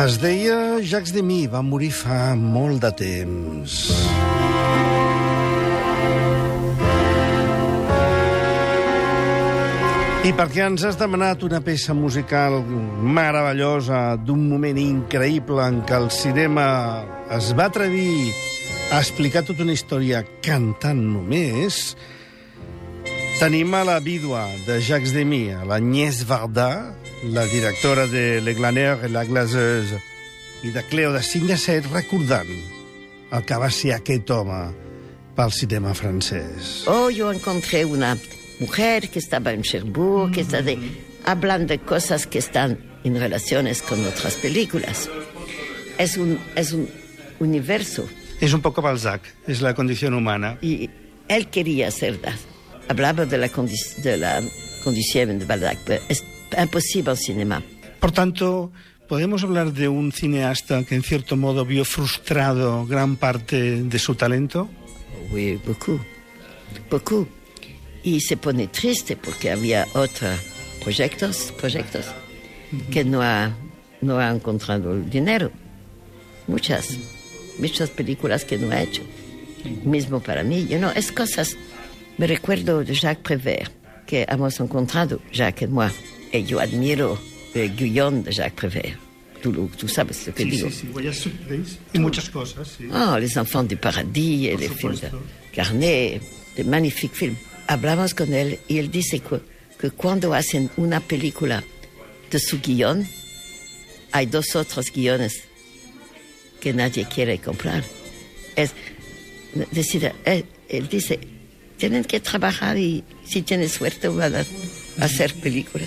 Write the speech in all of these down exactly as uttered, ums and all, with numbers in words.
Es deia Jacques Demy, va morir fa molt de temps. I perquè ens has demanat una peça musical meravellosa d'un moment increïble en què el cinema es va atrevir a explicar tota una història cantant només, tenim a la vídua de Jacques Demy, a l'Agnès Varda, la directora de Le Glaneur et la Glaceuse, i de Cleo de cinc a set, recordant el que va ser aquest home pel cinema francès. Oh, yo encontré una mujer que estaba en Cherbourg, que está de, hablan de cosas que están en relaciones con otras películas. Es un, es un universo. Es un poco Balzac, es la condición humana. Y él quería ser, hablaba de la, condi de la condición de Balzac, pero es imposible al cinema. Por tanto, ¿podemos hablar de un cineasta que en cierto modo vio frustrado gran parte de su talento? Oui, beaucoup, beaucoup. Y se pone triste porque había otros proyectos, proyectos uh-huh. que no ha, no ha encontrado el dinero. Muchas, muchas películas que no ha hecho. Mismo para mí, you know, es cosas. Me recuerdo de Jacques Prévert, que hemos encontrado, Jacques y moi. Y yo admiro el guion de Jacques Prévert. Tú, tú sabes lo que sí, digo. Sí, sí, Voyage Surprise. Y muchas cosas, sí. Ah, Les Enfants du Paradis, y les films de Carnet, de magnifiques films. Hablamos con él y él dice que, que cuando hacen una película de su guion, hay dos otros guiones que nadie quiere comprar. Es decir, él, él dice, tienen que trabajar y si tienen suerte van a hacer películas.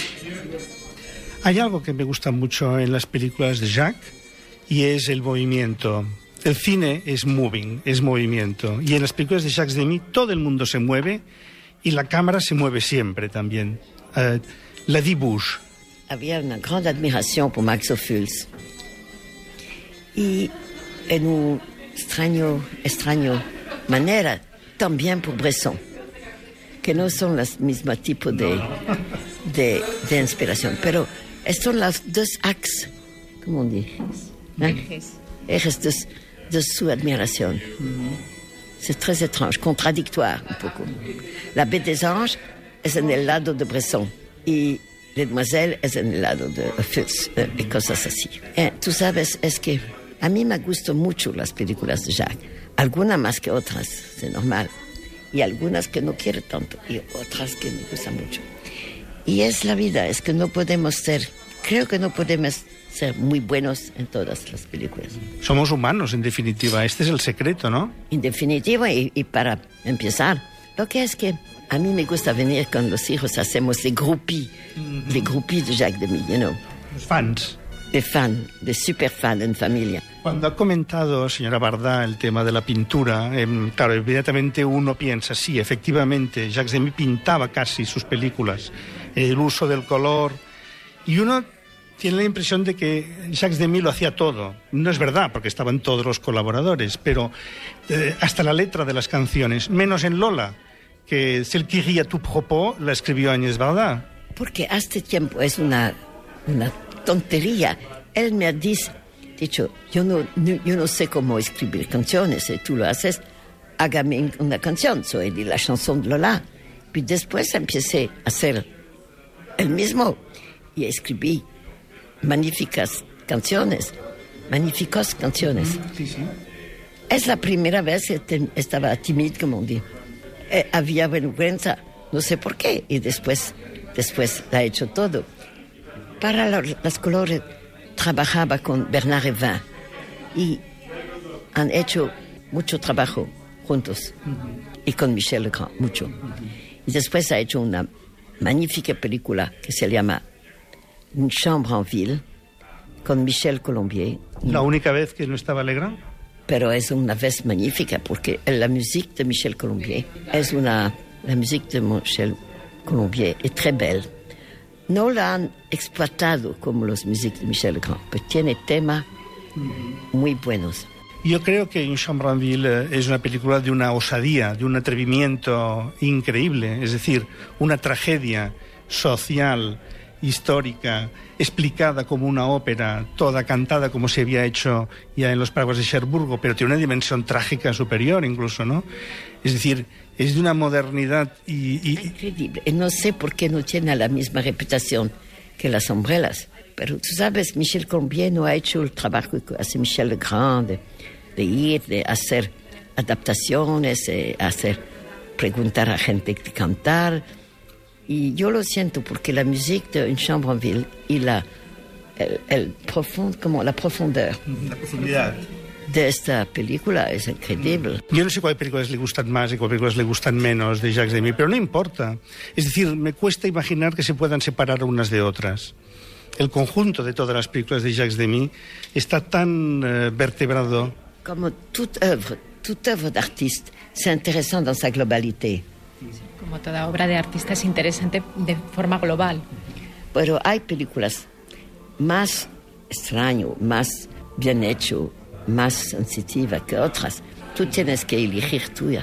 Hay algo que me gusta mucho en las películas de Jacques y es el movimiento. El cine es moving, es movimiento. Y en las películas de Jacques Demy todo el mundo se mueve y la cámara se mueve siempre también. Uh, la dibouche. Había una gran admiración por Max Ophuls. Y en un extraño, extraño manera también por Bresson, que no son los mismos tipos de, de, de inspiración, pero son los dos axes, ¿cómo dices? ¿Eh? Ejes de, de su admiración. Mm-hmm. C'est très étrange, contradictoire un poco. La Bête des Anges es en el lado de Bresson y Les Demoiselles es en el lado de Ophuls, eh, y cosas así. Eh, tú sabes, es que a mí me gustan mucho las películas de Jacques, algunas más que otras, es normal, y algunas que no quiero tanto, y otras que me gustan mucho. Y es la vida, es que no podemos ser, creo que no podemos ser muy buenos en todas las películas. Somos humanos, en definitiva, este es el secreto, ¿no? En definitiva, y, y para empezar, lo que es que a mí me gusta venir con los hijos, hacemos de groupies, mm-hmm. de groupies de Jacques Demy, you know. Los fans. De fan, de super fan en familia. Cuando ha comentado, señora Varda, el tema de la pintura, eh, claro, evidentemente uno piensa, sí, efectivamente, Jacques Demy pintaba casi sus películas, el uso del color, y uno tiene la impresión de que Jacques Demy lo hacía todo. No es verdad, porque estaban todos los colaboradores, pero eh, hasta la letra de las canciones, menos en Lola, que Celle qui rit à tout propos la escribió Agnès Varda. Porque hace tiempo es una, una tontería. Él me ha dicho, dicho yo, no, no, yo no sé cómo escribir canciones, si tú lo haces, hágame una canción. Soy de la chanson de Lola. Y después empecé a hacer el mismo y escribí magníficas canciones, magníficas canciones. Sí, sí. Es la primera vez que te, estaba tímido, como on dit. Eh, había vergüenza, no sé por qué, y después, después la he hecho todo. Para los colores trabajaba con Bernard Hevin y han hecho mucho trabajo juntos, uh-huh. y con Michel Legrand, mucho. Uh-huh. Y después ha hecho una magnífica película que se llama Une chambre en ville, con Michel Colombier. ¿La única vez que no estaba Legrand? Pero es una vez magnífica porque la música de Michel Colombier es una... La música de Michel Colombier es très belle. No la han explotado como los músicos de Michel Legrand, pero tiene temas muy buenos. Yo creo que Une chambre en ville es una película de una osadía, de un atrevimiento increíble, es decir, una tragedia social histórica, explicada como una ópera, toda cantada como se había hecho ya en los Paraguas de Cherburgo, pero tiene una dimensión trágica superior incluso, ¿no? Es decir, es de una modernidad y... y... Increíble. Y no sé por qué no tiene la misma reputación que las Umbrellas. Pero tú sabes, Michel Colombier no ha hecho el trabajo que hace Michel Legrand, de, de ir, de hacer adaptaciones, de hacer preguntar a gente de cantar. Y yo lo siento porque la música de Un Chambranville y la, el, el profund, como la profundeur la profundidad de esta película es increíble. Yo no sé cuáles películas le gustan más y cuáles películas le gustan menos de Jacques Demy, pero no importa. Es decir, me cuesta imaginar que se puedan separar unas de otras. El conjunto de todas las películas de Jacques Demy está tan uh, vertebrado. Como toute œuvre, toute œuvre d'artiste, c'est intéressant dans sa globalité. Como toda obra de artista es interesante de forma global. Pero hay películas más extraño, más bien hecho, más sensitiva que otras. Tú tienes que elegir tuya.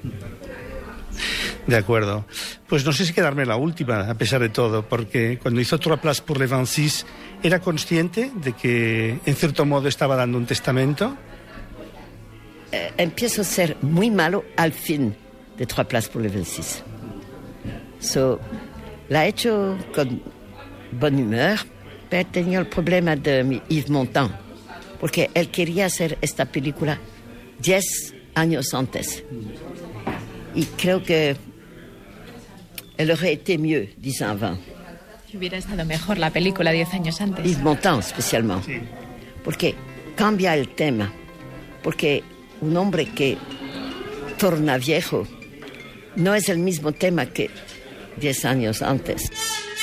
De acuerdo. Pues no sé si quedarme la última, a pesar de todo, porque cuando hizo Trois Places pour le veintiséis, ¿era consciente de que, en cierto modo, estaba dando un testamento? Eh, empiezo a ser muy malo al fin de Trois Places pour le veintiséis. So, la he hecho con buen humor, pero tenía el problema de Yves Montand, porque él quería hacer esta película diez años antes. Y creo que elle aurait été mieux, dix ans avant. Hubiera estado mejor la película diez años antes. Yves Montand, especialmente. Sí. Porque cambia el tema. Porque un hombre que torna viejo no es el mismo tema que diez años antes.